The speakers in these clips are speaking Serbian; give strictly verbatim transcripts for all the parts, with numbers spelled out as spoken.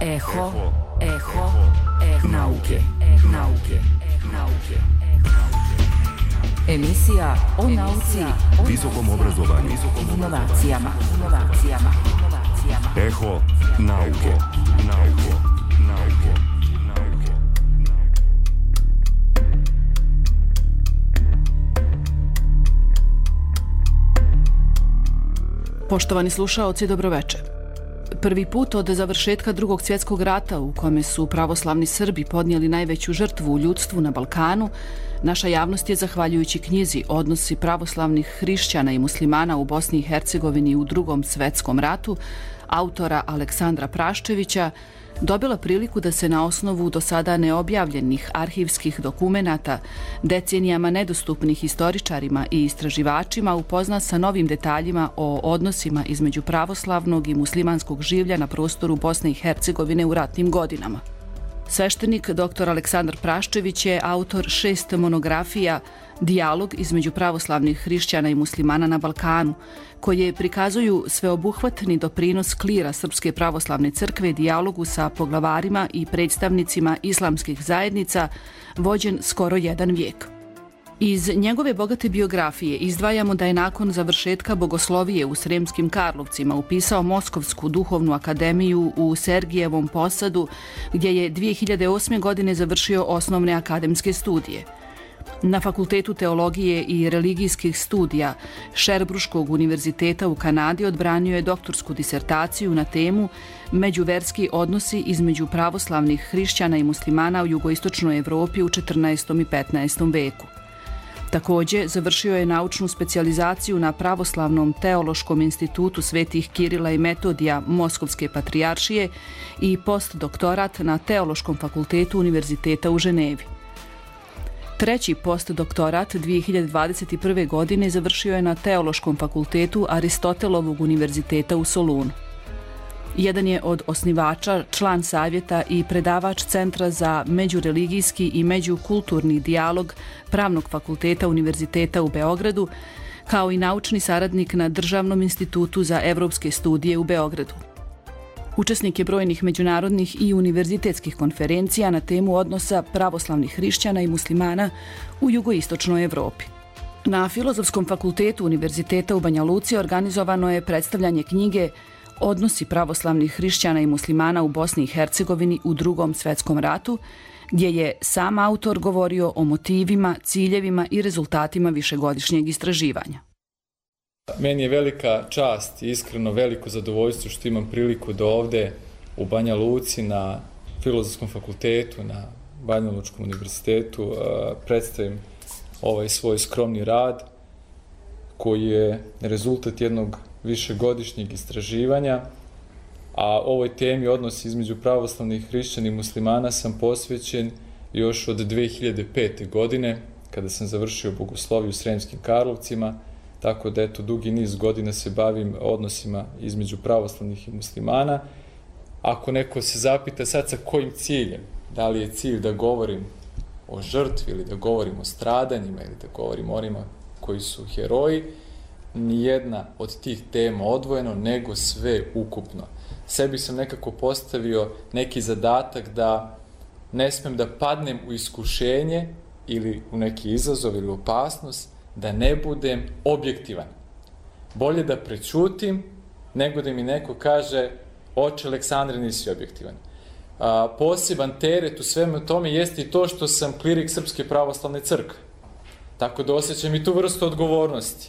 Eho, eho, eho nauke, nauke, nauke. Emisija o nauci, visokom obrazovanju i inovacijama. Inovacijama. Eho nauke, nauke, nauke, nauke. Poštovani slušaoci, dobroveče. Prvi put od završetka Drugog svjetskog rata, u kome su pravoslavni Srbi podnijeli najveću žrtvu u ljudstvu na Balkanu, naša javnost je, zahvaljujući knjizi Odnosi pravoslavnih hrišćana i muslimana u Bosni i Hercegovini u Drugom svjetskom ratu, autora Aleksandra Praščevića, dobila priliku da se na osnovu do sada neobjavljenih arhivskih dokumenata, decenijama nedostupnih historičarima i istraživačima, upozna sa novim detaljima o odnosima između pravoslavnog i muslimanskog življa na prostoru Bosne i Hercegovine u ratnim godinama. Sveštenik dr Aleksandar Praščević je autor šest monografija Dijalog između pravoslavnih hrišćana i muslimana na Balkanu, koje prikazuju sveobuhvatni doprinos klira Srpske pravoslavne crkve dijalogu sa poglavarima i predstavnicima islamskih zajednica, vođen skoro jedan vijek. Iz njegove bogate biografije izdvajamo da je nakon završetka bogoslovije u Sremskim Karlovcima upisao Moskovsku duhovnu akademiju u Sergijevom Posadu, gdje je dvije hiljade osme. godine završio osnovne akademske studije. Na Fakultetu teologije i religijskih studija Šerbruškog univerziteta u Kanadi odbranio je doktorsku disertaciju na temu Međuverski odnosi između pravoslavnih hrišćana i muslimana u jugoistočnoj Evropi u četrnaestom i petnaestom veku. Također, završio je naučnu specijalizaciju na Pravoslavnom teološkom institutu Svetih Kirila i Metodija Moskovske patrijaršije i postdoktorat na Teološkom fakultetu Univerziteta u Ženevi. Treći postdoktorat dvije hiljade dvadeset prve. godine završio je na Teološkom fakultetu Aristotelovog univerziteta u Solunu. Jedan je od osnivača, član savjeta i predavač Centra za međureligijski i međukulturni dijalog Pravnog fakulteta Univerziteta u Beogradu, kao i naučni saradnik na Državnom institutu za evropske studije u Beogradu. Učesnik je brojnih međunarodnih i univerzitetskih konferencija na temu odnosa pravoslavnih hrišćana i muslimana u jugoistočnoj Evropi. Na Filozofskom fakultetu Univerziteta u Banja Luci organizovano je predstavljanje knjige Odnosi pravoslavnih hrišćana i muslimana u Bosni i Hercegovini u Drugom svjetskom ratu, gdje je sam autor govorio o motivima, ciljevima i rezultatima višegodišnjeg istraživanja. Meni je velika čast i iskreno veliko zadovoljstvo što imam priliku da ovde u Banja Luci na Filozofskom fakultetu, na Banja Lučkom univerzitetu predstavim ovaj svoj skromni rad koji je rezultat jednog višegodišnjeg istraživanja, a ovoj temi odnosi između pravoslavnih hrišćana i muslimana sam posvećen još od dve hiljade pete. godine, kada sam završio bogosloviju u Sremskim Karlovcima, tako da eto dugi niz godina se bavim odnosima između pravoslavnih i muslimana. Ako neko se zapita sad sa kojim ciljem, da li je cilj da govorim o žrtvi ili da govorim o stradanjima ili da govorim o onima koji su heroji, nijedna od tih tema odvojeno, nego sve ukupno. Sebi sam nekako postavio neki zadatak da ne smem da padnem u iskušenje ili u neki izazov ili opasnost, da ne budem objektivan. Bolje da prećutim, nego da mi neko kaže oče Aleksandre, nisi objektivan. A, poseban teret u svemu tome jeste i to što sam klirik Srpske pravoslavne crkve. Tako da osjećam i tu vrstu odgovornosti.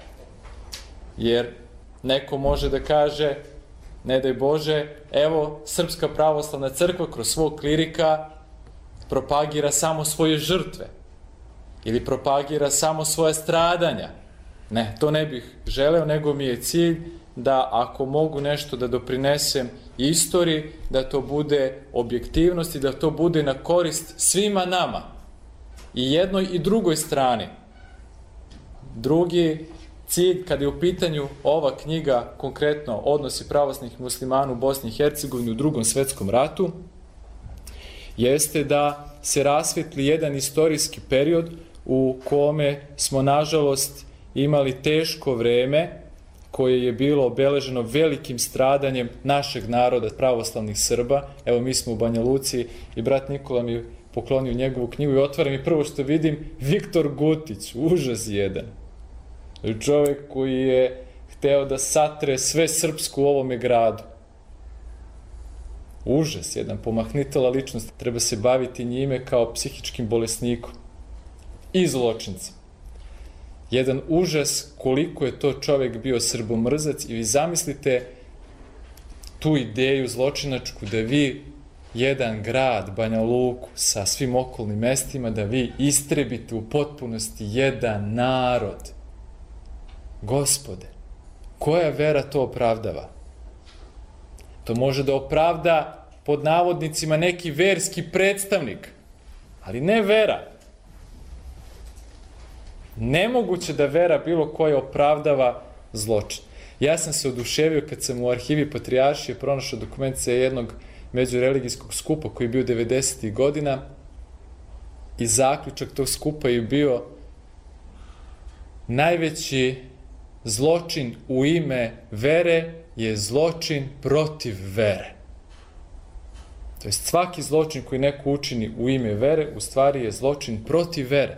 Jer neko može da kaže, ne daj Bože, evo, Srpska pravoslavna crkva kroz svog klirika propagira samo svoje žrtve ili propagira samo svoje stradanja. Ne, to ne bih želeo, nego mi je cilj da ako mogu nešto da doprinesem istoriji, da to bude objektivnost i da to bude na korist svima nama, i jednoj i drugoj strani. Drugi cilj, kada je u pitanju ova knjiga, konkretno odnosi pravoslavnih muslimana u Bosni i Hercegovini u Drugom svjetskom ratu, jeste da se rasvetli jedan istorijski period u kome smo, nažalost, imali teško vreme koje je bilo obeleženo velikim stradanjem našeg naroda, pravoslavnih Srba. Evo, mi smo u Banja Luci i brat Nikola mi poklonio njegovu knjigu i otvaram i prvo što vidim, Viktor Gutić, užas jedan. Čovjek koji je hteo da satre sve srpsko u ovome gradu. Užas jedan, pomahnitala ličnost. Treba se baviti njime kao psihičkim bolesnikom i zločincem. Jedan užas koliko je to čovjek bio srbomrzac i vi zamislite tu ideju zločinačku da vi jedan grad, Banja Luku, sa svim okolnim mestima, da vi istrebite u potpunosti jedan narod. Gospode, koja vera to opravdava? To može da opravda pod navodnicima neki verski predstavnik, ali ne vera. Nemoguće da vera bilo koja opravdava zločin. Ja sam se oduševio kad sam u arhivi Patrijaršije pronašao dokument sa jednog međureligijskog skupa koji je bio devedesetih godina i zaključak tog skupa je bio najveći zločin u ime vere je zločin protiv vere. To jest svaki zločin koji neko učini u ime vere u stvari je zločin protiv vere.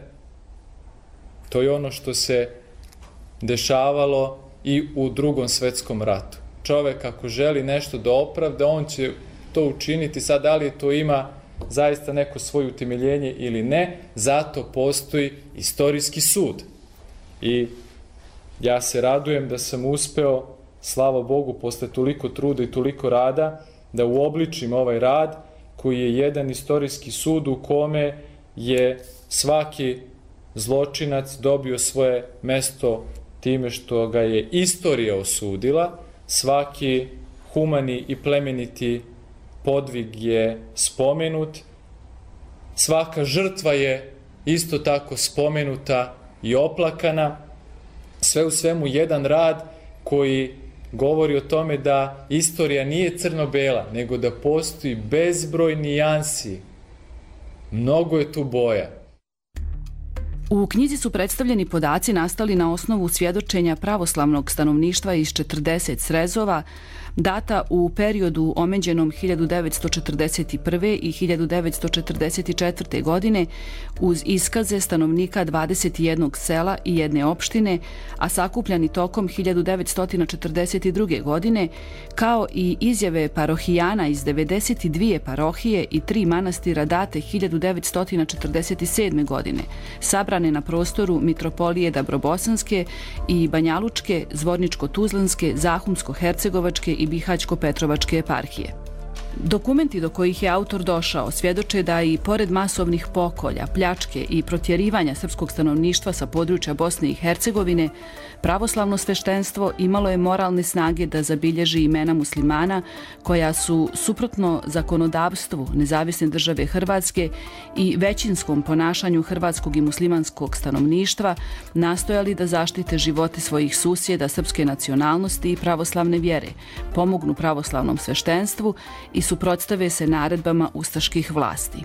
To je ono što se dešavalo i u Drugom svetskom ratu. Čovek ako želi nešto da opravda, on će to učiniti. Sad, da li to ima zaista neko svoje utemeljenje ili ne, zato postoji istorijski sud. I ja se radujem da sam uspeo, slava Bogu, posle toliko truda i toliko rada, da uobličim ovaj rad koji je jedan istorijski sud u kome je svaki zločinac dobio svoje mesto time što ga je istorija osudila, svaki humani i plemeniti podvig je spomenut, svaka žrtva je isto tako spomenuta i oplakana, sve u svemu jedan rad koji govori o tome da istorija nije crno-bela, nego da postoji bezbroj nijansi. Mnogo je tu boja. U knjizi su predstavljeni podaci nastali na osnovu svjedočenja pravoslavnog stanovništva iz četrdeset srezova, data u periodu omeđenom hiljadu devetsto četrdeset prve. i hiljadu devetsto četrdeset četvrte. godine uz iskaze stanovnika dvadeset jednog sela i jedne opštine, a sakupljani tokom hiljadu devetsto četrdeset druge. godine, kao i izjave parohijana iz devedeset dvije parohije i tri manastira date hiljadu devetsto četrdeset sedme. godine, sabrane na prostoru Mitropolije Dabrobosanske i Banjalučke, Zvorničko-Tuzlanske, Zahumsko-Hercegovačke i Bihać-Petrovačke eparhije. Dokumenti do kojih je autor došao svjedoče da i pored masovnih pokolja, pljačke i protjerivanja srpskog stanovništva sa područja Bosne i Hercegovine, pravoslavno sveštenstvo imalo je moralne snage da zabilježi imena muslimana koja su, suprotno zakonodavstvu Nezavisne države Hrvatske i većinskom ponašanju hrvatskog i muslimanskog stanovništva, nastojali da zaštite živote svojih susjeda srpske nacionalnosti i pravoslavne vjere, pomognu pravoslavnom sveštenstvu i suprotstave se naredbama ustaških vlasti.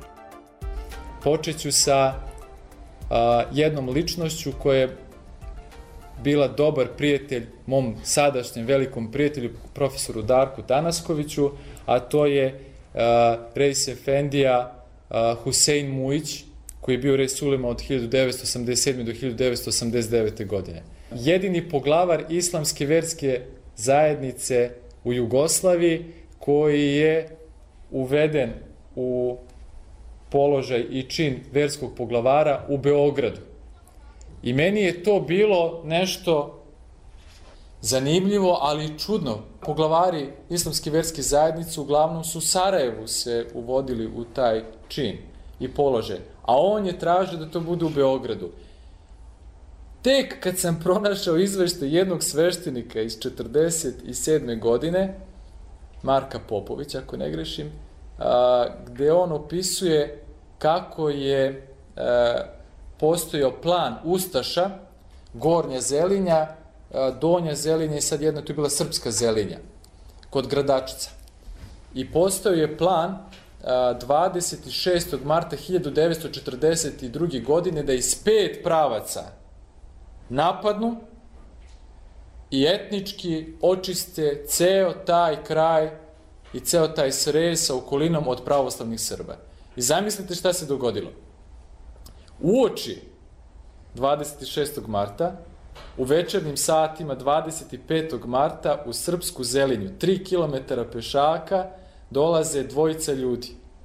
Počeću sa a, jednom ličnošću koja je bila dobar prijatelj mom sadašnjem velikom prijatelju, profesoru Darku Tanaskoviću, a to je a, Reis Efendija a, Husein Mujić, koji je bio Reis Ulema od hiljadu devetsto osamdeset sedme. do hiljadu devetsto osamdeset devete. godine. Jedini poglavar islamske verske zajednice u Jugoslaviji koji je uveden u položaj i čin verskog poglavara u Beogradu. I meni je to bilo nešto zanimljivo, ali i čudno. Poglavari islamske verske zajednice uglavnom su u Sarajevu se uvodili u taj čin i položaj, a on je tražio da to bude u Beogradu. Tek kad sam pronašao izveštaj jednog sveštenika iz četrdeset sedme. godine, Marka Popovića, ako ne grešim, a, gde on opisuje kako je a, postojao plan Ustaša, Gornja Zelinja, a, Donja Zelinja i sad jedna tu je bila Srpska Zelinja, kod Gradačica. I postojao je plan a, dvadeset šestog marta hiljadu devetsto četrdeset druge. godine da iz pet pravaca napadnu i etnički očiste ceo taj kraj i ceo taj Srez sa okolinom od pravoslavnih Srba. I zamislite šta se dogodilo. Uoči dvadeset šestog marta, u večernjim satima dvadeset petog marta u Srpsku Zelinju, tri kilometra pešaka, dolaze dvojica ljudi.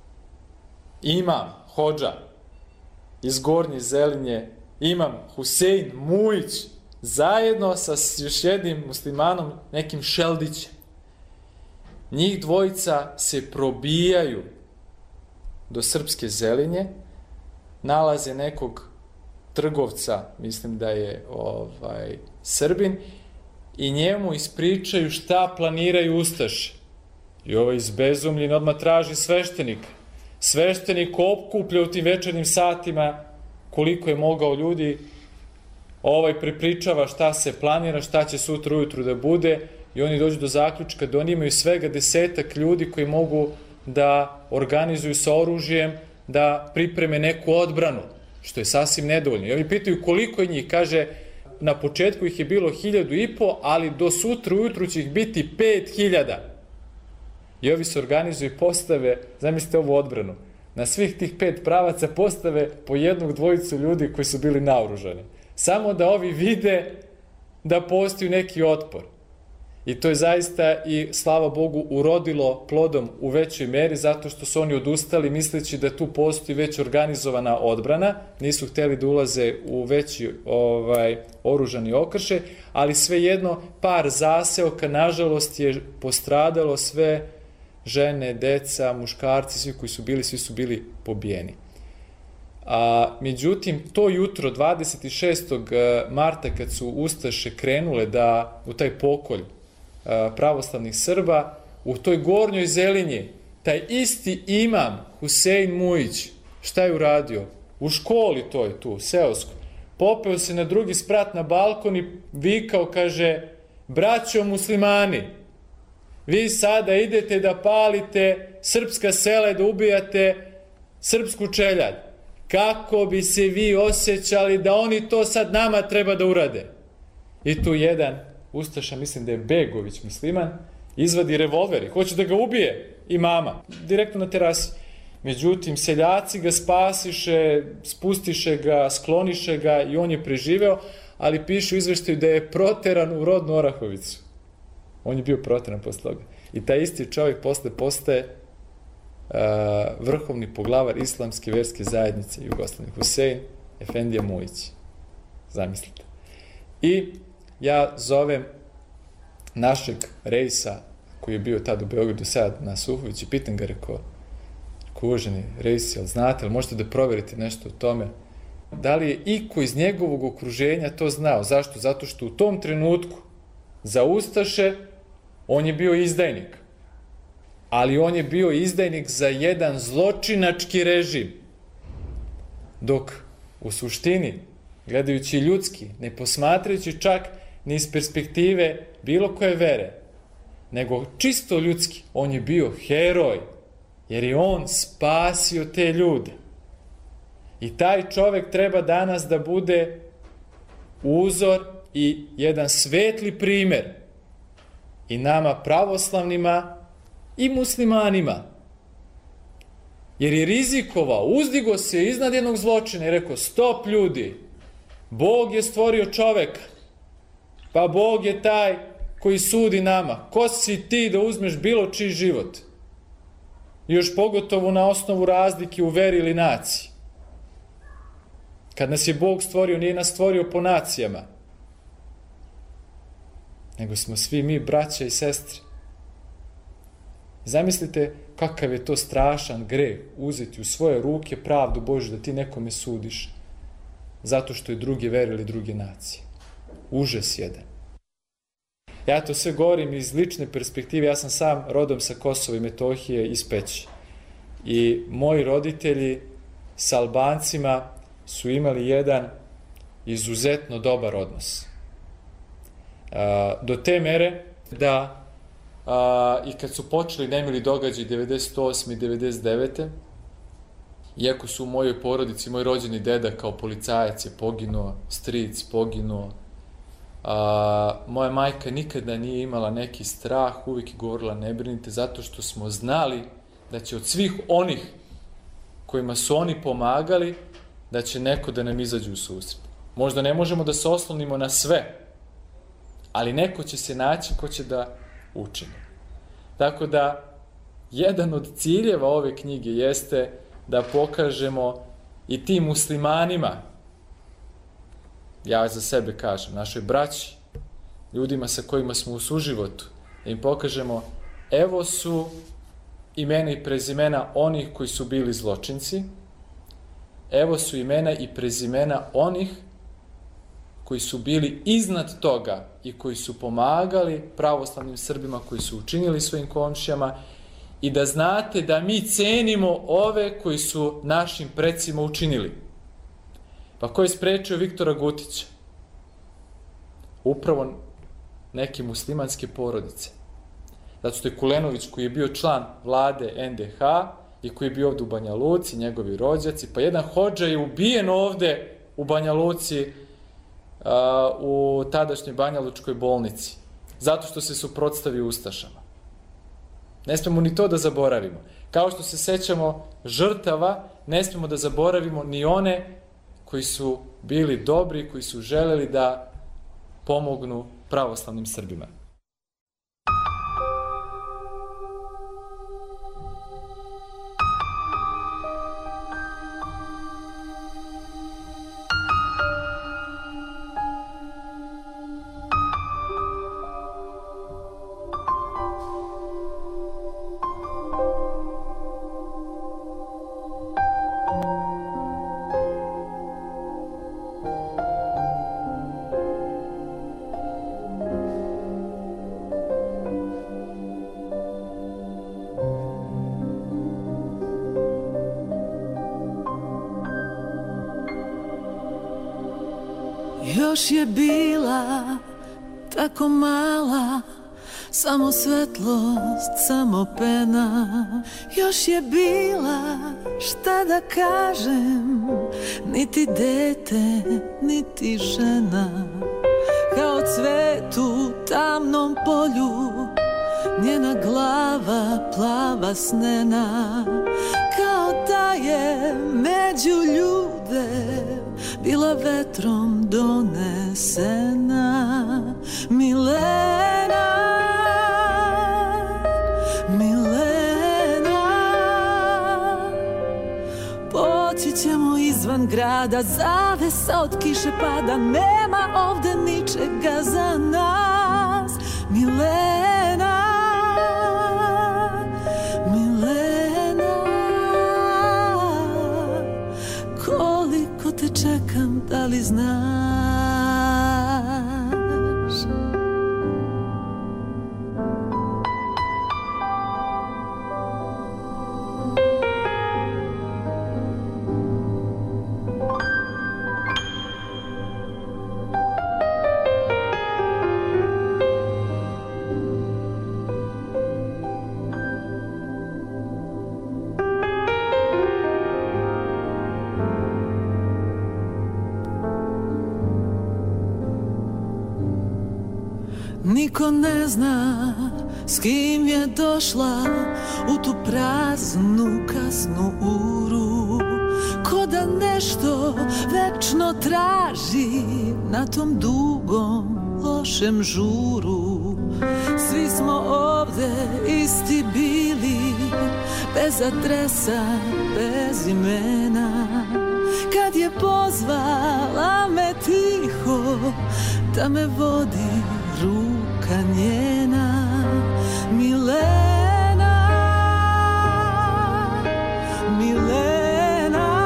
Imam hodža iz Gornje Zelinje, imam Husein Mujić, zajedno sa još jednim muslimanom, nekim Šeldićem. Njih dvojica se probijaju do Srpske Zelinje, nalaze nekog trgovca, mislim da je ovaj, Srbin, i njemu ispričaju šta planiraju ustaše. I ovaj izbezumljen odmah traži sveštenika. Sveštenik okuplja u tim večernjim satima koliko je mogao ljudi, ovaj prepričava šta se planira, šta će sutra ujutru da bude, i oni dođu do zaključka da oni imaju svega desetak ljudi koji mogu da organizuju sa oružjem, da pripreme neku odbranu, što je sasvim nedovoljno. I oni pitaju koliko je njih, kaže, na početku ih je bilo hiljadu i po, ali do sutra ujutru će ih biti pet hiljada. I ovi se organizuju i postave, zamislite ovu odbranu, na svih tih pet pravaca postave po jednog dvojicu ljudi koji su bili naoružani. Samo da ovi vide da postoji neki otpor. I to je zaista, i slava Bogu, urodilo plodom u većoj meri, zato što su oni odustali misleći da tu postoji već organizovana odbrana, nisu hteli da ulaze u veći ovaj, oružani okršaj, ali svejedno par zaseoka, nažalost, je postradalo, sve žene, deca, muškarci, svi koji su bili, svi su bili pobijeni. A, međutim, to jutro, dvadeset šestog marta, kad su ustaše krenule da u taj pokolj pravoslavnih Srba, u toj Gornjoj Zelinji, taj isti imam Husein Mujić, šta je uradio? U školi toj tu, seoskoj, popeo se na drugi sprat na balkon i vikao, kaže, braćo muslimani, vi sada idete da palite srpska sela i da ubijate srpsku čeljad. Kako bi se vi osjećali da oni to sad nama treba da urade? I tu jedan ustaša, mislim da je Begović musliman, izvadi revolver i hoće da ga ubije imama, direktno na terasi. Međutim, seljaci ga spasiše, spustiše ga, skloniše ga i on je preživeo, ali piše u izveštaju da je proteran u rodnu Orahovicu. On je bio proteran posle toga. I taj isti čovjek posle postaje uh, vrhovni poglavar Islamske verske zajednice Jugoslavije, Husein Efendija Mujić. Zamislite. I ja zovem našeg rejsa, koji je bio tad u Beogradu, sad na Suhović, i pitam ga, rekao, uvaženi rejsi, ali znate, ali možete da proverite nešto o tome, da li je iko iz njegovog okruženja to znao? Zašto? Zato što u tom trenutku za ustaše on je bio izdajnik, ali on je bio izdajnik za jedan zločinački režim, dok u suštini, gledajući ljudski, ne posmatrajući čak ni iz perspektive bilo koje vere, nego čisto ljudski, on je bio heroj, jer je on spasio te ljude. I taj čovek treba danas da bude uzor i jedan svetli primer i nama pravoslavnima i muslimanima. Jer je rizikovao, uzdigo se iznad jednog zločina i rekao, stop ljudi, Bog je stvorio čoveka, pa Bog je taj koji sudi nama. Ko si ti da uzmeš bilo čiji život? I još pogotovo na osnovu razlike u veri ili naciji. Kad nas je Bog stvorio, nije nas stvorio po nacijama, nego smo svi mi braća i sestre. Zamislite kakav je to strašan greh, uzeti u svoje ruke pravdu Božju da ti nekome sudiš zato što je druge vere ili druge nacije. Užas jedan. Ja to sve govorim iz lične perspektive, ja sam sam rodom sa Kosova i Metohije iz Peći. I moji roditelji sa Albancima su imali jedan izuzetno dobar odnos. Do te mere da a, i kad su počeli nemili događaj devedeset osme i devedeset devete iako su u mojoj porodici, moj rođeni deda kao policajac je poginuo, stric poginuo, A, moja majka nikada nije imala neki strah, uvijek je govorila ne brinite, zato što smo znali da će od svih onih kojima su oni pomagali, da će neko da nam izađe u susret. Možda ne možemo da se oslonimo na sve, ali neko će se naći ko će da učini. Tako da, jedan od ciljeva ove knjige jeste da pokažemo i tim muslimanima, ja za sebe kažem, našoj braći, ljudima sa kojima smo u suživotu, da im pokažemo, evo su imena i prezimena onih koji su bili zločinci, evo su imena i prezimena onih koji su bili iznad toga i koji su pomagali pravoslavnim Srbima, koji su učinili svojim komšijama, i da znate da mi cenimo ove koji su našim precima učinili. Pa ko je sprečio Viktora Gutića? Upravo neke muslimanske porodice. Zato što je Kulenović, koji je bio član vlade en de ha i koji je bio ovde u Banja Luci, njegovi rođaci, pa jedan hodža je ubijen ovde u Banja Luci, u tadašnjoj Banjalučkoj bolnici, zato što se suprotstavio ustašama. Ne smemo ni to da zaboravimo. Kao što se sećamo žrtava, ne smemo da zaboravimo ni one koji su bili dobri, koji su želeli da pomognu pravoslavnim Srbima. Još je bila tako mala, samo svetlost, samo pena. Još je bila, šta da kažem, niti dete, niti žena. Kao cvet u tamnom polju, njena glava plava snena. Kao da je među ljude bila vetrom donesena. Milena, Milena, poći ćemo izvan grada, zavesa od kiše pada, nema ovde ničega za nas. Milena, Milena, koliko te čekam, da li znaš? Niko ne zna s kim je došla u tu praznu kasnu uru, ko da nešto večno traži na tom dugom lošem žuru. Svi smo ovde isti bili, bez adresa, bez imena. Kad je pozvala me tiho da me vodi ruka njena. Milena, Milena,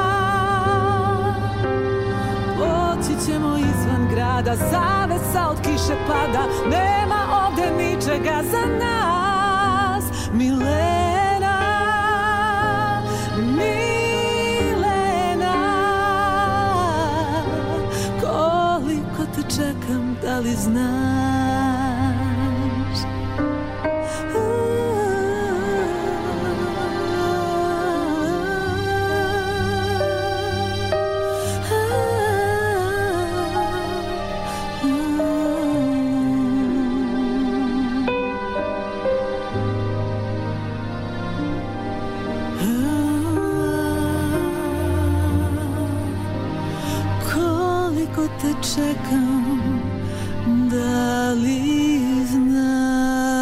poći ćemo izvan grada, zavesa od kiše pada, nema ovde ničega za nas. Milena, Milena, koliko te čekam, da li znaš? čekam, da li znaš?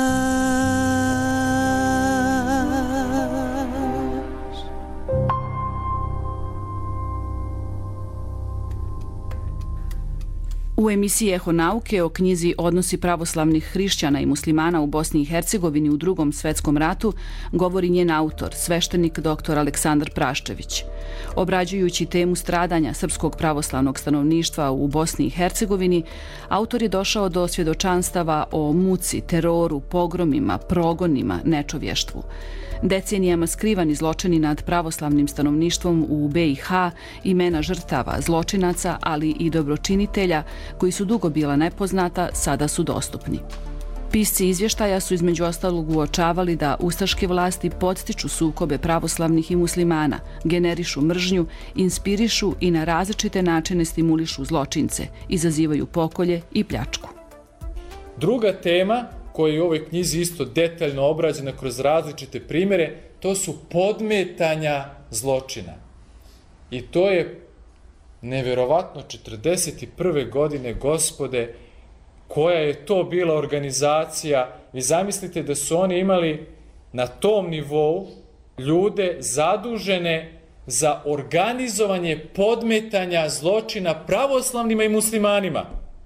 U emisiji Eho nauke o knjizi Odnosi pravoslavnih hrišćana i muslimana u Bosni i Hercegovini u Drugom svetskom ratu govori njen autor, sveštenik doktor Aleksandar Praščević. Obrađujući temu stradanja srpskog pravoslavnog stanovništva u Bosni i Hercegovini, autor je došao do svjedočanstava o muci, teroru, pogromima, progonima, nečovještvu. Decenijama skrivani zločini nad pravoslavnim stanovništvom u be i ha, imena žrtava, zločinaca, ali i dobročinitelja, koji su dugo bila nepoznata, sada su dostupni. Pisci izvještaja su između ostalog uočavali da ustaške vlasti podstiču sukobe pravoslavnih i muslimana, generišu mržnju, inspirišu i na različite načine stimulišu zločince, izazivaju pokolje i pljačku. Druga tema koja je u ovoj knjizi isto detaljno obrađena kroz različite primjere, to su podmetanja zločina. I to je neverovatno četrdeset prve godine, gospode, koja je to bila organizacija. Vi zamislite da su oni imali na tom nivou ljude zadužene za organizovanje podmetanja zločina pravoslavnima i muslimanima.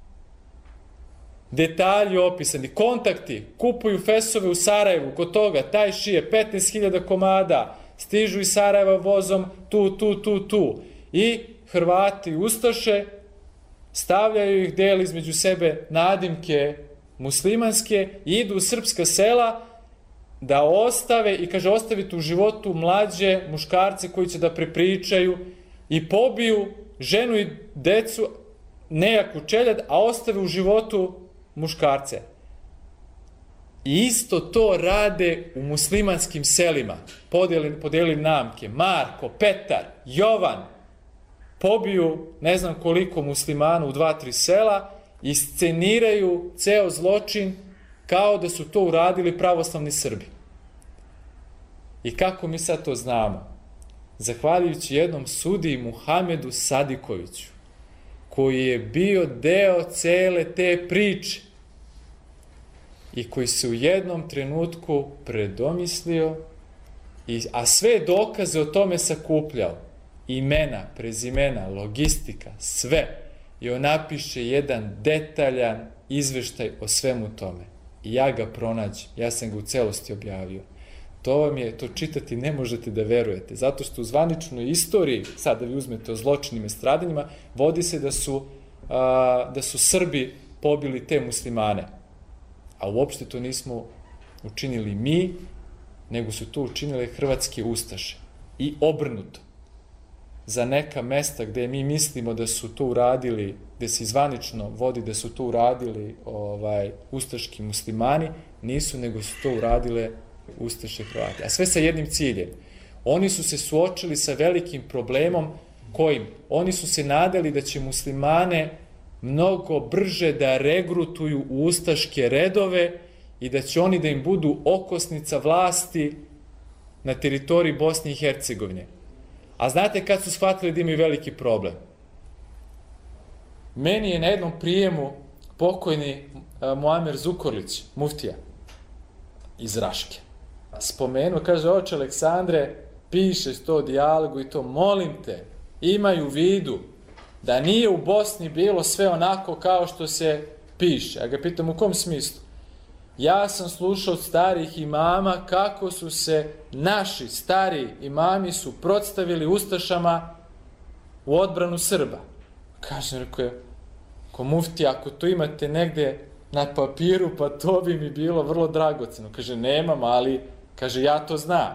Detalji opisani, kontakti, kupuju fesove u Sarajevu, kod toga, taj šije, petnaest hiljada komada, stižu iz Sarajeva vozom, tu, tu, tu, tu. I Hrvati ustaše, stavljaju ih del između sebe nadimke muslimanske i idu u srpska sela da ostave, i kaže, ostavite u životu mlađe muškarce koji će da prepričaju i pobiju ženu i decu, nejaku čeljad, a ostave u životu muškarce. I isto to rade u muslimanskim selima. Podijeli, podijeli namke. Marko, Petar, Jovan pobiju ne znam koliko muslimana u dva, tri sela i sceniraju ceo zločin kao da su to uradili pravoslavni Srbi. I kako mi sad to znamo? Zahvaljujući jednom sudiji Muhamedu Sadikoviću, koji je bio deo cele te priče i koji se u jednom trenutku predomislio, i, a sve dokaze o tome sakupljao, imena, prezimena, logistika, sve, i on napiše jedan detaljan izveštaj o svemu tome. I ja ga pronađem, ja sam ga u celosti objavio. To vam je, to čitati ne možete da verujete, zato što u zvaničnoj istoriji, sad da vi uzmete o zločinima i stradanjima, vodi se da su, a, da su Srbi pobili te muslimane. A uopšte to nismo učinili mi, nego su to učinile hrvatske ustaše. I obrnuto. Za neka mesta gde mi mislimo da su to uradili, gde se zvanično vodi da su to uradili ovaj, ustaški muslimani, nisu, nego su to uradile ustaše Hrvati. A sve sa jednim ciljem. Oni su se suočili sa velikim problemom kojim? Oni su se nadali da će muslimane mnogo brže da regrutuju u ustaške redove i da će oni da im budu okosnica vlasti na teritoriji Bosne i Hercegovine. A znate kad su shvatili da imaju veliki problem? Meni je na jednom prijemu pokojni Muamer Zukorlić, muftija iz Raške, spomenuo, kaže, oče Aleksandre, pišeš to dijalogu i to, molim te, imaju u vidu da nije u Bosni bilo sve onako kao što se piše. Ja ga pitam, u kom smislu? Ja sam slušao od starih imama kako su se naši stari imami suprotstavili ustašama u odbranu Srba. Kažem, rekao je, ko mufti, ako to imate negde na papiru, pa to bi mi bilo vrlo dragoceno. Kaže, nemam, ali, kaže, ja to znam.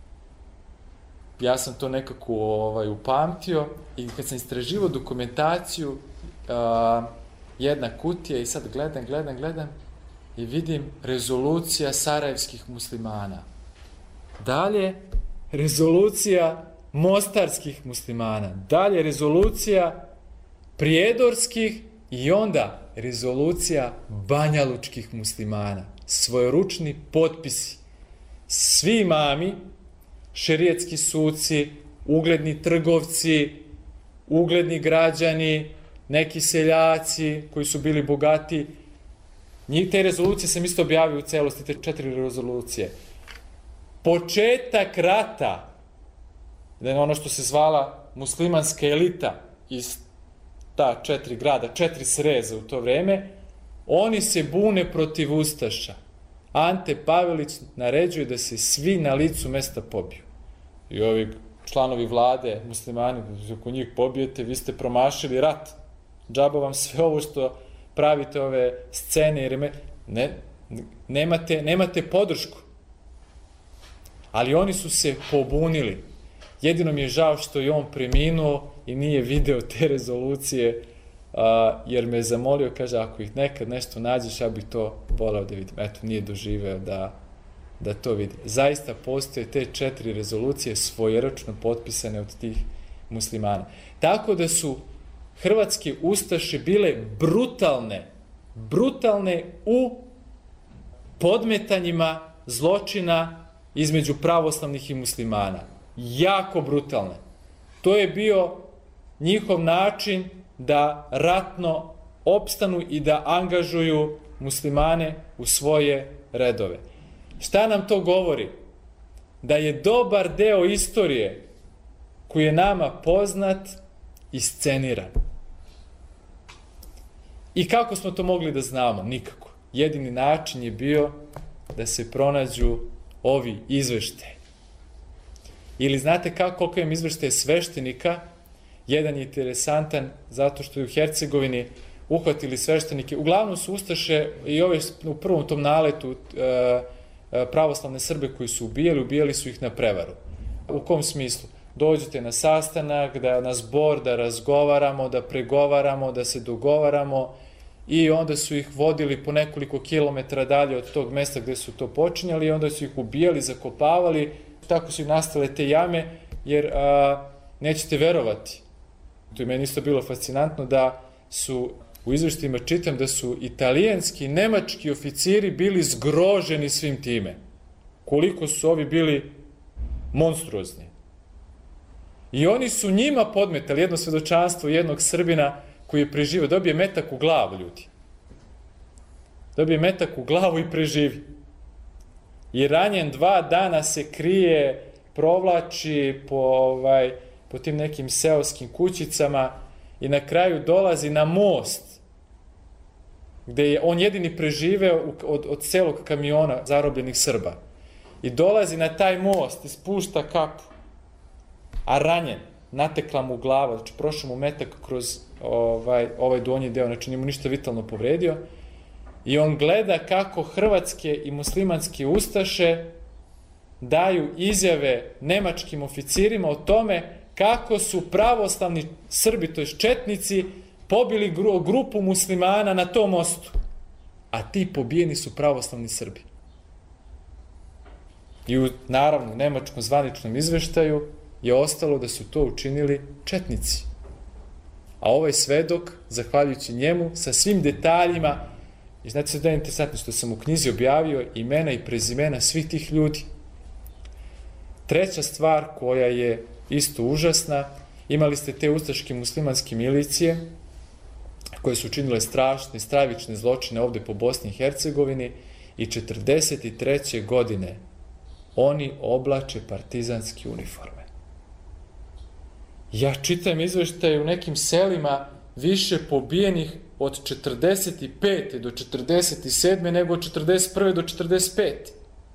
Ja sam to nekako ovaj, upamtio i kad sam istraživao dokumentaciju, uh, jedna kutija i sad gledam, gledam, gledam i vidim rezolucija sarajevskih muslimana. Dalje, rezolucija mostarskih muslimana. Dalje, rezolucija prijedorskih i onda rezolucija banjalučkih muslimana. Svojeručni potpisi. Svi imami, šerijetski suci, ugledni trgovci, ugledni građani, neki seljaci koji su bili bogati. Njih te rezolucije sam isto objavio u celosti, te četiri rezolucije. Početak rata, ono što se zvala muslimanska elita iz ta četiri grada, četiri sreza u to vreme, oni se bune protiv ustaša. Ante Pavelić naređuje da se svi na licu mesta pobiju. I ovi članovi vlade, muslimani, ako njih pobijete, vi ste promašili rat. Džaba vam sve ovo što pravite, ove scene, jer ne, nemate, nemate podršku. Ali oni su se pobunili. Jedino mi je žao što je on preminuo i nije video te rezolucije, a, jer me je zamolio, kaže, ako ih nekad nešto nađeš, ja bih to voleo da vidim. Eto, nije doživeo da, da to vidi. Zaista postoje te četiri rezolucije svojeručno potpisane od tih muslimana. Tako da su hrvatske ustaše bile brutalne, brutalne u podmetanjima zločina između pravoslavnih i muslimana. Jako brutalne. To je bio njihov način da ratno opstanu i da angažuju muslimane u svoje redove. Šta nam to govori? Da je dobar deo istorije koji je nama poznat isceniran. I kako smo to mogli da znamo? Nikako. Jedini način je bio da se pronađu ovi izveštaji. Ili znate kako, koliko imam izveštaje sveštenika? Jedan je interesantan zato što je u Hercegovini uhvatili sveštenike. Uglavnom su ustaše i ove u prvom tom naletu e, pravoslavne Srbe koji su ubijali, ubijali su ih na prevaru. U kom smislu? Dođete na sastanak, da na zbor, da razgovaramo, da pregovaramo, da se dogovaramo i onda su ih vodili po nekoliko kilometara dalje od tog mesta gde su to počinjali i onda su ih ubijali, zakopavali. Tako su i nastale te jame, jer a, nećete verovati. To je meni isto bilo fascinantno da su, u izveštajima čitam, da su italijanski i nemački oficiri bili zgroženi svim time. Koliko su ovi bili monstruozni. I oni su njima podmetali jedno svedočanstvo jednog Srbina koji je preživio. Dobije metak u glavu, ljudi. Dobije metak u glavu i preživi. I ranjen dva dana se krije, provlači po, ovaj, po tim nekim seoskim kućicama i na kraju dolazi na most gde je on jedini preživeo od, od celog kamiona zarobljenih Srba. I dolazi na taj most i spušta kapu, a ranjen, natekla mu glava, znači prošao mu metak kroz ovaj, ovaj donji deo, znači nije mu ništa vitalno povredio. I on gleda kako hrvatske i muslimanske ustaše daju izjave nemačkim oficirima o tome kako su pravoslavni Srbi, to je četnici, pobili gru, grupu muslimana na tom mostu. A ti pobijeni su pravoslavni Srbi. I u, naravno, nemačkom zvaničnom izveštaju je ostalo da su to učinili četnici. A ovaj svedok, zahvaljujući njemu, sa svim detaljima, i znate se da je interesantno što sam u knjizi objavio imena i prezimena svih tih ljudi. Treća stvar koja je isto užasna, imali ste te ustaške muslimanske milicije koje su učinile strašne, stravične zločine ovde po Bosni i Hercegovini i četrdeset treće godine oni oblače partizanske uniforme. Ja čitam izveštaje u nekim selima više pobijenih od četrdeset pete do četrdeset sedme nego od četrdeset prve do četrdeset pete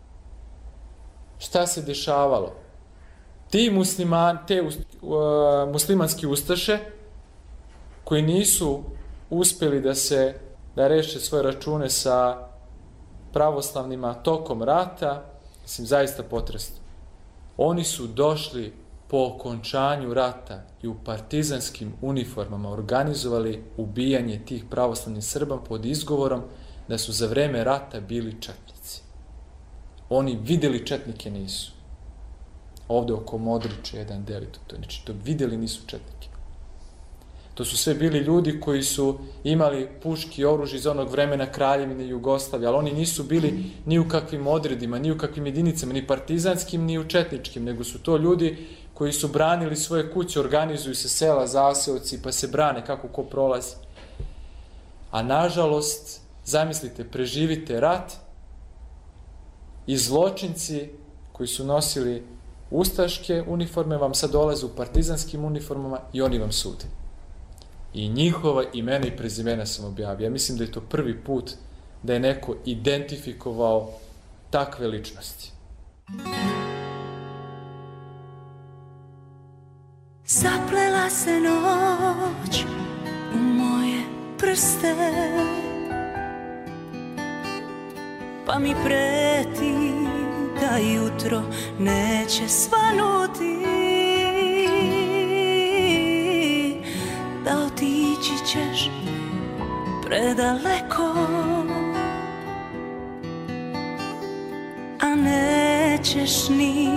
Šta se dešavalo? Ti musliman, te uh, muslimanski ustaše koji nisu uspeli da se da reše svoje račune sa pravoslavnima tokom rata, mislim, zaista potresno. Oni su došli po okončanju rata i u partizanskim uniformama organizovali ubijanje tih pravoslavnih Srba pod izgovorom da su za vreme rata bili četnici. Oni videli četnike nisu. Ovde oko Modrića jedan deli to. Znači, to videli nisu četnike. To su sve bili ljudi koji su imali puški i oružje iz onog vremena Kraljevine Jugoslavije, ali oni nisu bili ni u kakvim odredima, ni u kakvim jedinicama, ni partizanskim, ni u četničkim, nego su to ljudi koji su branili svoje kuće, organizuju se sela, zaseoci, pa se brane kako ko prolazi. A nažalost, zamislite, preživite rat i zločinci koji su nosili ustaške uniforme vam sad dolaze u partizanskim uniformama i oni vam sude. I njihova imena i prezimena sam objavio. Ja mislim da je to prvi put da je neko identifikovao takve ličnosti. Zaplela se noć u moje prste, pa mi preti da jutro neće svanuti, da otići ćeš predaleko, a nećeš ni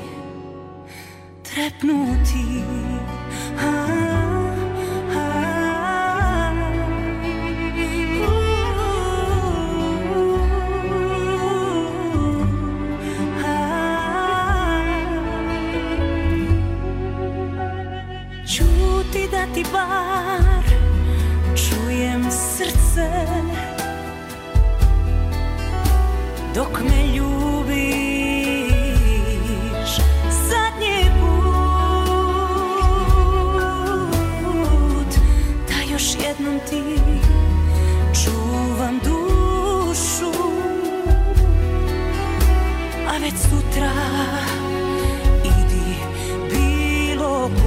trepnuti. A, a, čuti da ti bar čujem srce dok me ljubiš zadnji put, da još jednom ti čuvam dušu, a već sutra idi bilo kud.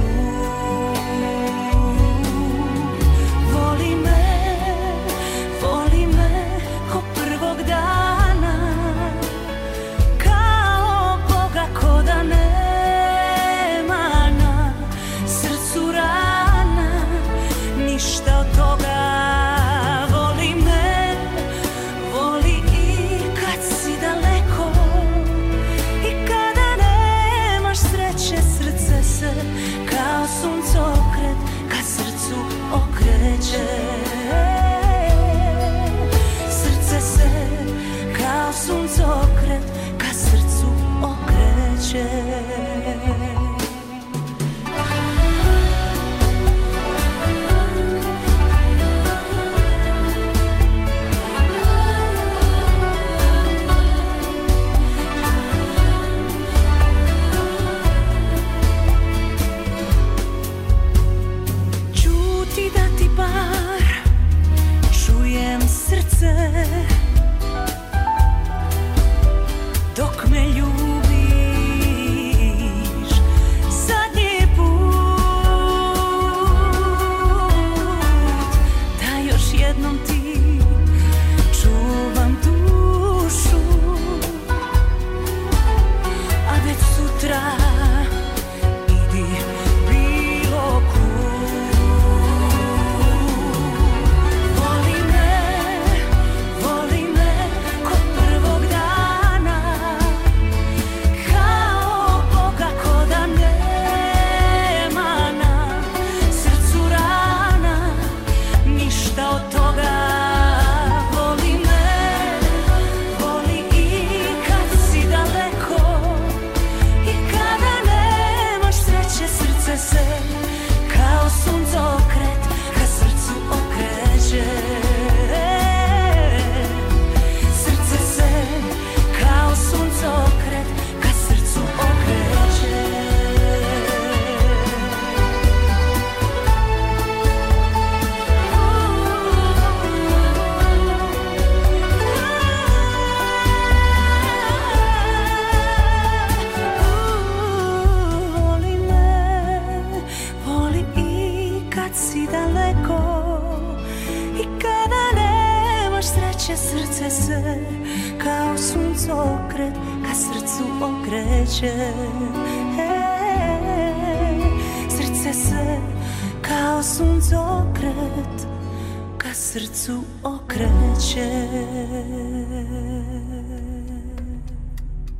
Voli me, voli me ko prvog dana, kao Boga ko da nema na srcu rana, ništa od toga. Voli me, voli i kad si daleko, i kada nemaš sreće, srce se kao suncokret ka srcu okreće. Srce se kao suncokret ka srcu okreće. Čuti da ti bar čujem srce dok me ljubiš zadnji put, da još jednom ti čuvam dušu, a već sutra idi bilo kud. Voli me, voli me ko prvog dana, kao Boga ko da nema na srcu rana, ništa od toga. Voli me, voli i kad si daleko, i kada nemaš sreće, srce se kao suncokret ka srcu okreće. Srce se kao suncokret ka srcu okreće. Voli me, voli i kad si daleko, i kada nemaš sreće, srce se kao suncokret ka srcu okreće. Srce se kao suncokret ka srcu okreće.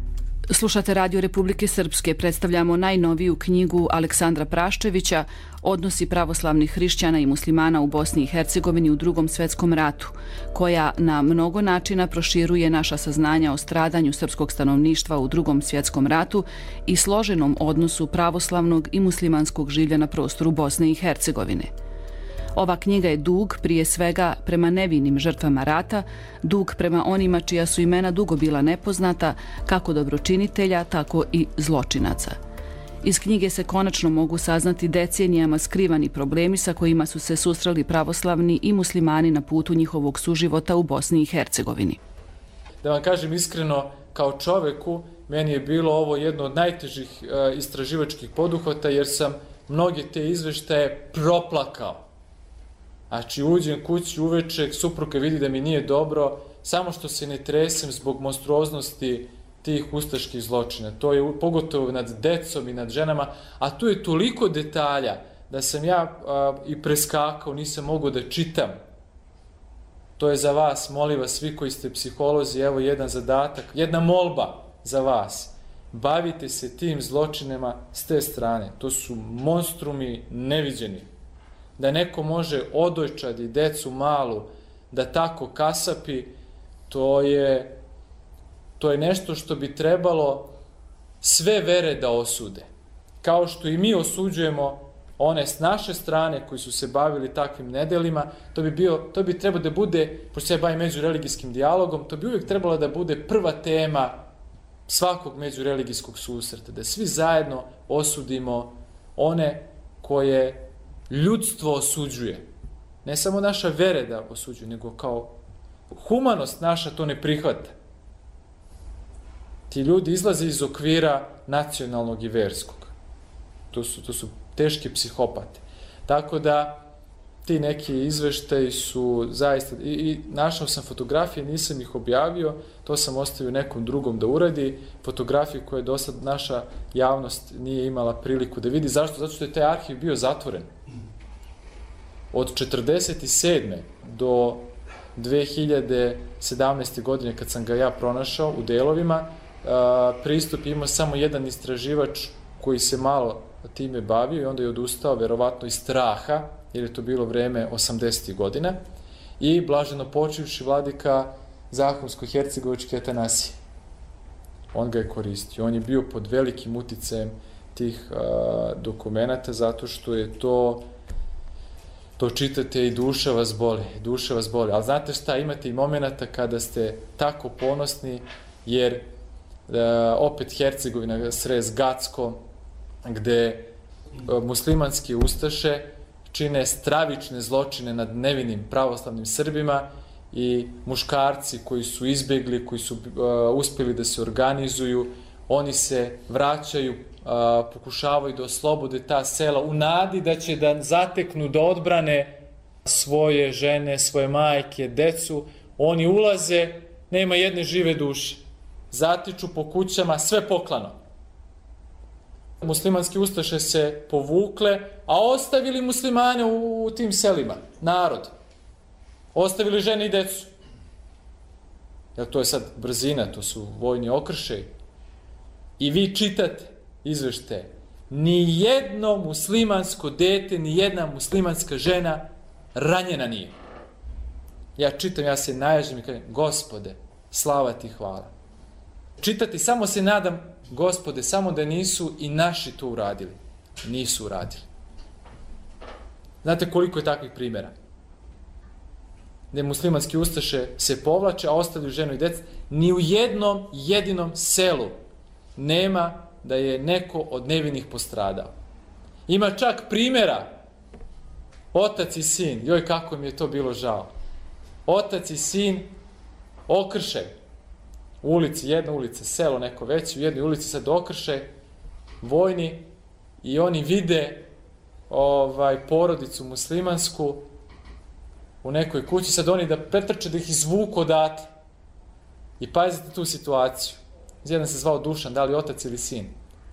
Slušate Radio Republike Srpske. Predstavljamo najnoviju knjigu Aleksandra Praščevića Odnosi pravoslavnih hrišćana i muslimana u Bosni i Hercegovini u Drugom svjetskom ratu, koja na mnogo načina proširuje naša saznanja o stradanju srpskog stanovništva u Drugom svjetskom ratu i složenom odnosu pravoslavnog i muslimanskog življa na prostoru Bosne i Hercegovine. Ova knjiga je dug prije svega prema nevinim žrtvama rata, dug prema onima čija su imena dugo bila nepoznata, kako dobročinitelja, tako i zločinaca. Iz knjige se konačno mogu saznati decenijama skrivani problemi sa kojima su se susreli pravoslavni i muslimani na putu njihovog suživota u Bosni i Hercegovini. Da vam kažem iskreno, kao čoveku, meni je bilo ovo jedno od najtežih e, istraživačkih poduhvata, jer sam mnoge te izveštaje proplakao. Znači, uđem kući uveče, supruga vidi da mi nije dobro, samo što se ne tresem zbog monstruoznosti tih ustaških zločina. To je pogotovo nad decom i nad ženama, a tu je toliko detalja da sam ja a, i preskakao, nisam mogao da čitam. To je za vas, molim vas, svi koji ste psiholozi, evo jedan zadatak, jedna molba za vas. Bavite se tim zločinima s te strane. To su monstrumi neviđeni. Da neko može odojčadi decu malu, da tako kasapi, to je, to je nešto što bi trebalo sve vere da osude. Kao što i mi osuđujemo one s naše strane koji su se bavili takvim nedelima, to bi, bio, to bi trebalo da bude, pošto se ja bavim međureligijskim dijalogom, to bi uvijek trebalo da bude prva tema svakog međureligijskog susreta, da svi zajedno osudimo one koje ljudstvo osuđuje. Ne samo naša vere da osuđuje, nego kao humanost naša to ne prihvata. Ti ljudi izlaze iz okvira nacionalnog i verskog. To su, to su teški psihopate. Tako da ti neki izveštaji su zaista... I, i našao sam fotografije, nisam ih objavio, to sam ostavio nekom drugom da uradi. Fotografije koje do sad naša javnost nije imala priliku da vidi. Zašto? Zato što je taj arhiv bio zatvoren. Od četrdeset sedme do dve hiljade sedamnaeste. godine, kad sam ga ja pronašao u delovima, pristup imao samo jedan istraživač koji se malo time bavio i onda je odustao, verovatno iz straha, jer je to bilo vreme osamdesetih godina, i blaženo počivši vladika Zahumsko-hercegovički Atanasije. On ga je koristio. On je bio pod velikim uticajem tih a, dokumenata, zato što je to, to čitate i duša vas boli. Duša vas boli. Ali znate šta, imate i momenata kada ste tako ponosni, jer a, opet Hercegovina, srez Gacko, gde a, muslimanski ustaše čine stravične zločine nad nevinim pravoslavnim Srbima i muškarci koji su izbjegli, koji su uh, uspjeli da se organizuju, oni se vraćaju, uh, pokušavaju da oslobode ta sela u nadi da će da zateknu, da odbrane svoje žene, svoje majke, decu. Oni ulaze, nema jedne žive duše. Zatiču po kućama, sve poklano. Muslimanski ustaše se povukle, a ostavili muslimane u, u tim selima, narod. Ostavili žene i decu. Jer to je sad brzina, to su vojni okršaji. I vi čitate izveštaje. Ni jedno muslimansko dete, ni jedna muslimanska žena ranjena nije. Ja čitam, ja se naježim i kažem, Gospode, slava ti, hvala. Čitati, samo se nadam, Gospode, samo da nisu i naši to uradili. Nisu uradili. Znate koliko je takvih primjera? Gde muslimanski ustaše se povlače, a ostavljaju ženu i djecu. Ni u jednom jedinom selu nema da je neko od nevinih postradao. Ima čak primjera, otac i sin, joj kako mi je to bilo žao. Otac i sin okršaj. U ulici, jedna ulica, selo neko veće, u jednoj ulici sad okršaj, vojni, i oni vide ovaj, porodicu muslimansku u nekoj kući, sad oni da pretrče, da ih izvuku odatle. I pazite tu situaciju. Jedan se zvao Dušan, da li otac ili sin.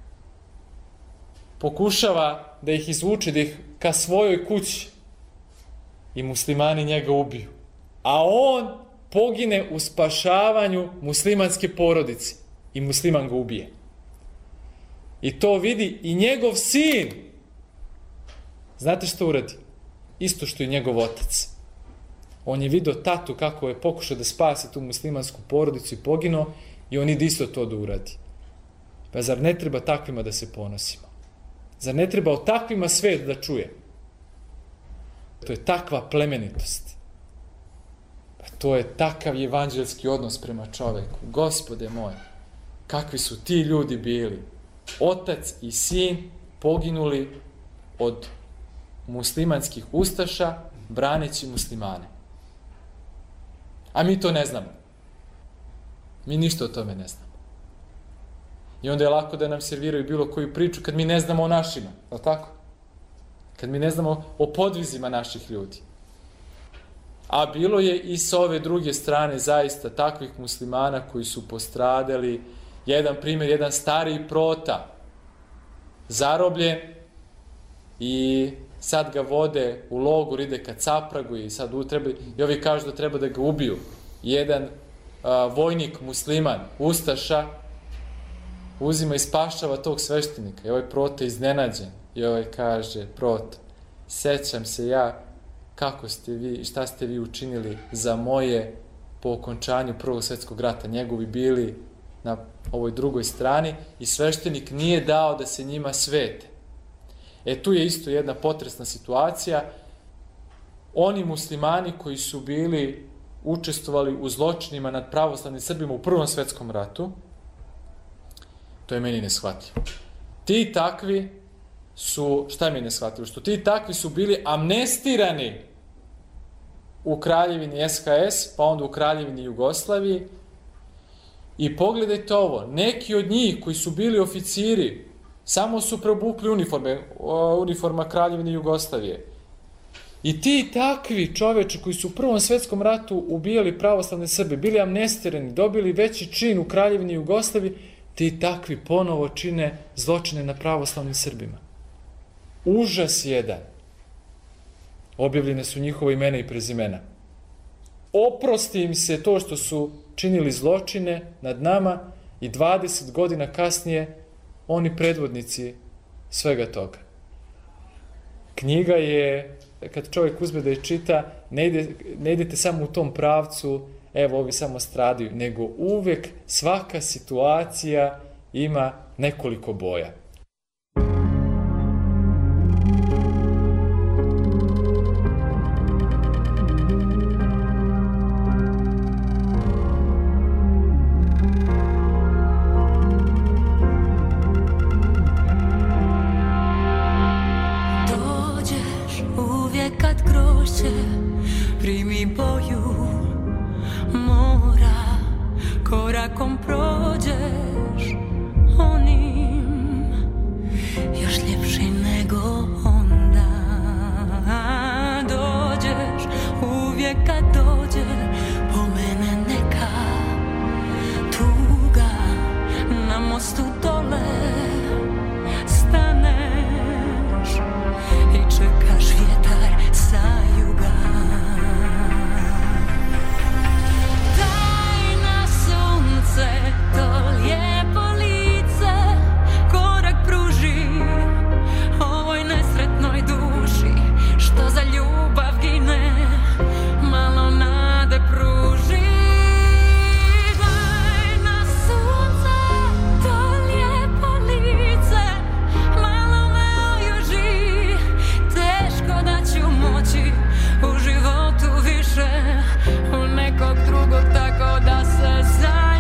Pokušava da ih izvuče, da ih ka svojoj kući. I muslimani njega ubiju. A on pogine u spašavanju muslimanske porodice. i musliman ga ubije. I to vidi i njegov sin. Znate što uradi? Isto što i njegov otac. On je vidio tatu kako je pokušao da spasi tu muslimansku porodicu i poginuo i on ide isto to da uradi. Pa zar ne treba takvima da se ponosimo? Zar ne treba o takvima svet da čuje? To je takva plemenitost. Pa to je takav evanđelski odnos prema čoveku. Gospode moj, kakvi su ti ljudi bili? Otac i sin poginuli od muslimanskih ustaša braneći muslimane. A mi to ne znamo. Mi ništa o tome ne znamo. I onda je lako da nam serviraju bilo koju priču kad mi ne znamo o našima, je li tako? Kad mi ne znamo o podvizima naših ljudi. A bilo je i s ove druge strane zaista takvih muslimana koji su postradali. Jedan primjer, jedan stariji prota, zarobljen i sad ga vode u logor, ide ka Capragu i sad utreba, i ovi kažu da treba da ga ubiju. Jedan a, vojnik musliman, ustaša, uzima i spašava tog sveštenika. I ovaj prota iznenađen. I ovaj kaže, prota, sećam se ja kako ste vi, šta ste vi učinili za moje po okončanju Prvog svjetskog rata. Njegovi bili na ovoj drugoj strani i sveštenik nije dao da se njima svete. E tu je isto jedna potresna situacija. Oni muslimani koji su bili učestvovali u zločinima nad pravoslavnim Srbima u Prvom svjetskom ratu, to je meni neshvatljivo. Ti takvi su, šta mi je neshvatljivo? Što ti takvi su bili amnestirani u Kraljevini S H S, pa onda u Kraljevini Jugoslaviji. I pogledajte ovo, neki od njih koji su bili oficiri, samo su preobukli uniforme, uniforma Kraljevine Jugoslavije. I ti takvi čoveče koji su u Prvom svjetskom ratu ubijali pravoslavne Srbe, bili amnestirani, dobili veći čin u Kraljevini Jugoslaviji, ti takvi ponovo čine zločine na pravoslavnim Srbima. Užas jedan. Objavljene su njihova imena i prezimena. Oprosti im se to što su činili zločine nad nama i dvadeset godina kasnije oni predvodnici svega toga. Knjiga je, kad čovjek uzme da je čita, ne, ide, ne idete samo u tom pravcu, evo ovi samo stradaju, nego uvek svaka situacija ima nekoliko boja. Primi boju mora, korakom prođeš onim još ljepši nego onda. Dođeš uvijek kad dođe po mene neka tuga, na mostu dole staneš i čekaš vjetar sa juga. To lijepo lice korak pruži ovoj nesretnoj duši što za ljubav gine, malo nade pruži. Daj na sunce to lijepo lice, malo me ojuži, teško da ću moći u životu više u nekog drugog tako da se zaljubim.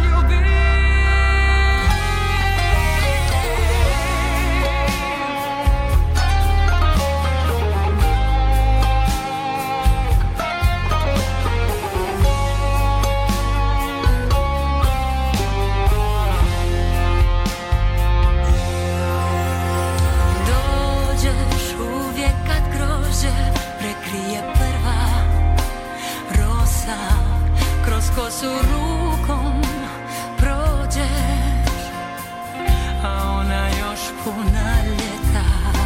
Kosu rukom prođeš, a ona još puna ljeta.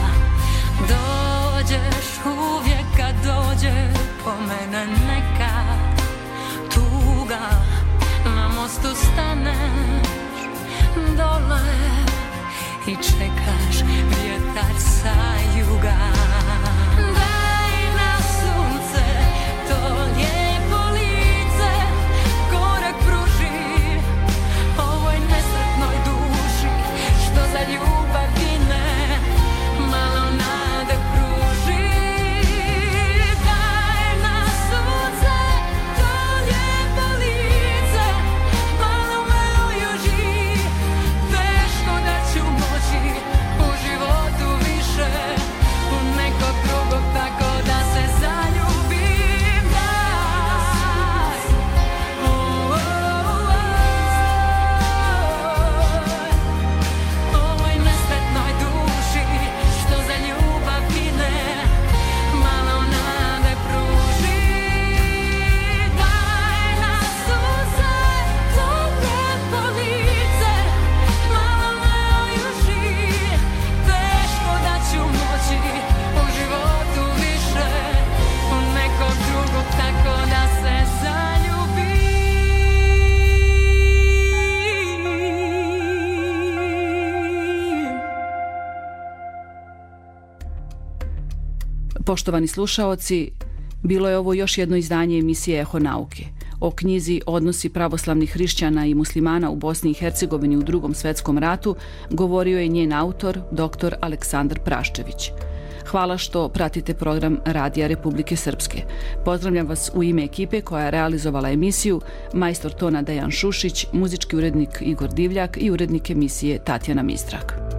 Dođeš uvijek kad dođe po mene neka tuga, na mostu staneš i čekaš vjetar sa juga. Daj na sunce to lijepo lice, korak pruži ovoj nesretnoj duši što za ljubav gine, malo nade pruži. Daj na sunce to lijepo lice, malo me ojuži, teško da ću moći u životu više u nekog drugog tako da se zaljubim. Daj, oh, oh, oh, ovoj nesretnoj duši što za ljubav gine, malo nade pruži. Daj na sunce to lijepo lice, malo me ojuži, teško da ću moći u životu više u nekog drugog tako da se zaljubim. Poštovani slušaoci, bilo je ovo još jedno izdanje emisije Eho nauke. O knjizi Odnosi pravoslavnih hrišćana i muslimana u Bosni i Hercegovini u Drugom svjetskom ratu govorio je njen autor, doktor Aleksandar Praščević. Hvala što pratite program Radija Republike Srpske. Pozdravljam vas u ime ekipe koja je realizovala emisiju, majstor tona Dejan Šušić, muzički urednik Igor Divljak i urednik emisije Tatjana Mistrak.